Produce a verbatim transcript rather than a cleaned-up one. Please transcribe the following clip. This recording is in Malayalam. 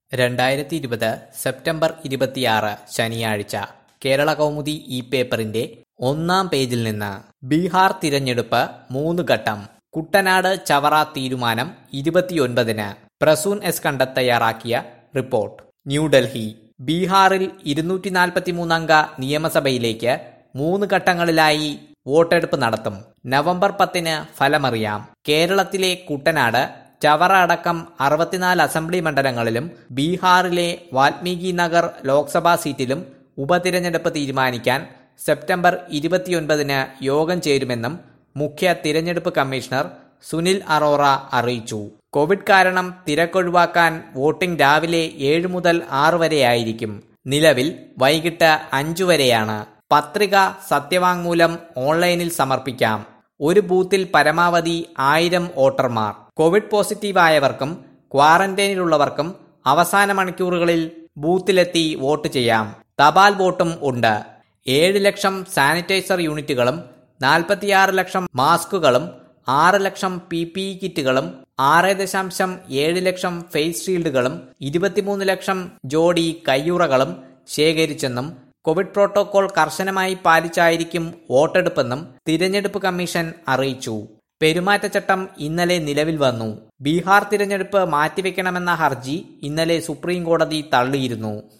രണ്ടായിരത്തി ഇരുപത് സെപ്റ്റംബർ ഇരുപത്തിയാറ് ശനിയാഴ്ച കേരള കൗമുദി ഈ പേപ്പറിന്റെ ഒന്നാം പേജിൽ നിന്ന് ബീഹാർ തിരഞ്ഞെടുപ്പ് മൂന്ന് ഘട്ടം. കുട്ടനാട് ചവറ തീരുമാനം ഇരുപത്തിയൊൻപതിന്. പ്രസൂൻ എസ് കണ്ടത്ത് തയ്യാറാക്കിയ റിപ്പോർട്ട്. ന്യൂഡൽഹി. ബീഹാറിൽ ഇരുന്നൂറ്റി നാൽപ്പത്തിമൂന്നംഗ നിയമസഭയിലേക്ക് മൂന്ന് ഘട്ടങ്ങളിലായി വോട്ടെടുപ്പ് നടത്തും. നവംബർ പത്തിന് ഫലമറിയാം. കേരളത്തിലെ കുട്ടനാട്, ചവറ അടക്കം അറുപത്തിനാല് അസംബ്ലി മണ്ഡലങ്ങളിലും ബീഹാറിലെ വാൽമീകി നഗർ ലോക്സഭാ സീറ്റിലും ഉപതിരഞ്ഞെടുപ്പ് തീരുമാനിക്കാൻ സെപ്റ്റംബർ ഇരുപത്തിയൊൻപതിന് യോഗം ചേരുമെന്നും മുഖ്യ തിരഞ്ഞെടുപ്പ് കമ്മീഷണർ സുനിൽ അറോറ അറിയിച്ചു. കോവിഡ് കാരണം തിരക്കൊഴിവാക്കാൻ വോട്ടിംഗ് രാവിലെ ഏഴ് മുതൽ ആറ് വരെയായിരിക്കും. നിലവിൽ വൈകിട്ട് അഞ്ചു വരെയാണ്. പത്രിക, സത്യവാങ്മൂലം ഓൺലൈനിൽ സമർപ്പിക്കാം. ഒരു ബൂത്തിൽ പരമാവധി ആയിരം വോട്ടർമാർ. കോവിഡ് പോസിറ്റീവായവർക്കും ക്വാറന്റൈനിലുള്ളവർക്കും അവസാന മണിക്കൂറുകളിൽ ബൂത്തിലെത്തി വോട്ട് ചെയ്യാം. തപാൽ വോട്ടും ഉണ്ട്. ഏഴ് ലക്ഷം സാനിറ്റൈസർ യൂണിറ്റുകളും നാൽപ്പത്തിയാറ് ലക്ഷം മാസ്കുകളും ആറ് ലക്ഷം പി പി ഇ കിറ്റുകളും ആറ് ദശാംശം ഏഴ് ലക്ഷം ഫേസ് ഷീൽഡുകളും ഇരുപത്തിമൂന്ന് ലക്ഷം ജോഡി കയ്യുറകളും ശേഖരിച്ചെന്നും കോവിഡ് പ്രോട്ടോകോൾ കർശനമായി പാലിച്ചായിരിക്കും വോട്ടെടുപ്പെന്നും തിരഞ്ഞെടുപ്പ് കമ്മീഷൻ അറിയിച്ചു. പെരുമാറ്റച്ചട്ടം ഇന്നലെ നിലവിൽ വന്നു. ബീഹാർ തിരഞ്ഞെടുപ്പ് മാറ്റിവെക്കണമെന്ന ഹർജി ഇന്നലെ സുപ്രീം കോടതി തള്ളിയിരുന്നു.